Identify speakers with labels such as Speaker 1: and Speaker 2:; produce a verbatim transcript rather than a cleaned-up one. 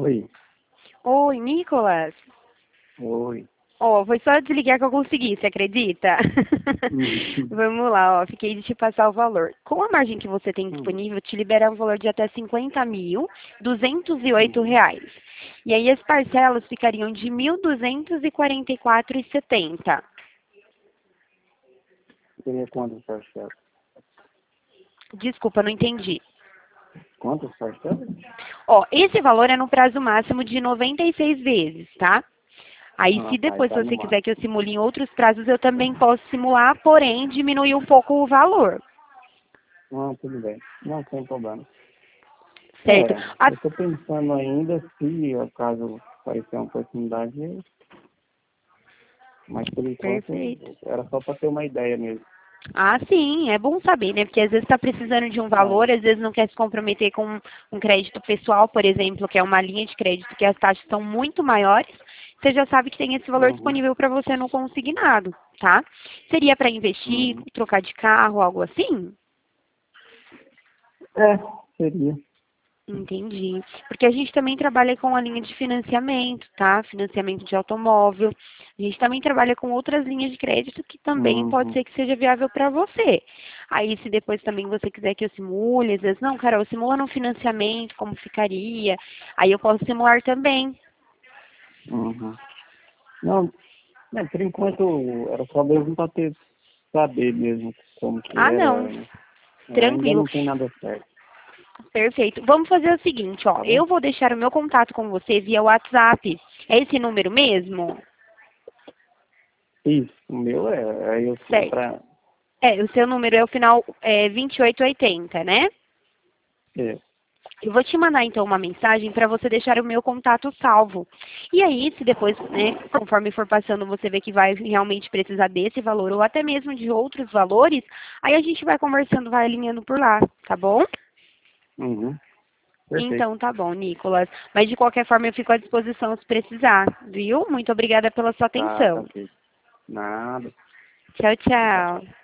Speaker 1: Oi.
Speaker 2: Oi, Nicolas.
Speaker 1: Oi.
Speaker 2: Ó, foi só desligar que eu consegui, você acredita?
Speaker 1: Uhum.
Speaker 2: Vamos lá, ó, fiquei de te passar o valor. Com a margem que você tem
Speaker 1: Uhum.
Speaker 2: disponível, te libera um valor de até cinquenta mil, duzentos e oito
Speaker 1: Uhum.
Speaker 2: reais. E aí as parcelas ficariam de mil duzentos e quarenta e quatro e setenta.
Speaker 1: Seria quantas parcelas?
Speaker 2: Desculpa, não entendi.
Speaker 1: Quantas parcelas?
Speaker 2: Ó, esse valor é no prazo máximo de noventa e seis vezes, tá? Aí,
Speaker 1: Ah,
Speaker 2: se
Speaker 1: tá.
Speaker 2: depois
Speaker 1: Tá no
Speaker 2: você quiser que eu
Speaker 1: máximo.
Speaker 2: simule em outros prazos, eu também posso simular, porém, diminuir um pouco o valor,
Speaker 1: Ah, tudo bem. Não tem problema.
Speaker 2: certo?
Speaker 1: É,
Speaker 2: A-
Speaker 1: eu tô pensando ainda se, acaso aparecer uma oportunidade, mas por enquanto
Speaker 2: Perfeito.
Speaker 1: era só para ter uma ideia mesmo.
Speaker 2: Ah, sim, é bom saber, né? Porque às vezes está precisando de um valor,
Speaker 1: É.
Speaker 2: às vezes não quer se comprometer com um crédito pessoal, por exemplo, que é uma linha de crédito que as taxas são muito maiores. Você já sabe que tem esse valor
Speaker 1: Uhum.
Speaker 2: disponível para você no consignado, tá? Seria para investir,
Speaker 1: Uhum.
Speaker 2: trocar de carro, algo assim?
Speaker 1: É, seria.
Speaker 2: Entendi. Porque a gente também trabalha com a linha de financiamento, tá? Financiamento de automóvel. A gente também trabalha com outras linhas de crédito que também pode
Speaker 1: Uhum.
Speaker 2: ser que seja viável para você. Aí, se depois também você quiser que eu simule, às vezes, não, Carol, simula no financiamento, como ficaria. Aí eu posso simular também.
Speaker 1: Uhum. Não, não, por enquanto era só mesmo para ter saber mesmo como que
Speaker 2: Ah,
Speaker 1: era,
Speaker 2: não.
Speaker 1: né? É, ainda
Speaker 2: Tranquilo.
Speaker 1: não tem nada certo,
Speaker 2: Perfeito. Vamos fazer o seguinte, ó.
Speaker 1: tá bom?
Speaker 2: Eu vou deixar o meu contato com você via WhatsApp. É esse número mesmo?
Speaker 1: Isso, o meu é, aí eu é
Speaker 2: Certo.
Speaker 1: pra,
Speaker 2: É, o seu número é o final é, vinte e oito oitenta, né?
Speaker 1: é,
Speaker 2: Eu vou te mandar então uma mensagem para você deixar o meu contato salvo. E aí, se depois, né, conforme for passando, você vê que vai realmente precisar desse valor ou até mesmo de outros valores, aí a gente vai conversando, vai alinhando por lá, tá bom?
Speaker 1: uhum, perfeito,
Speaker 2: Então tá bom, Nicolas. Mas de qualquer forma eu fico à disposição se precisar, viu? Muito obrigada pela sua
Speaker 1: tá, tá
Speaker 2: atenção.
Speaker 1: ok, nada,
Speaker 2: Tchau,
Speaker 1: tchau,
Speaker 2: tchau.
Speaker 1: tchau.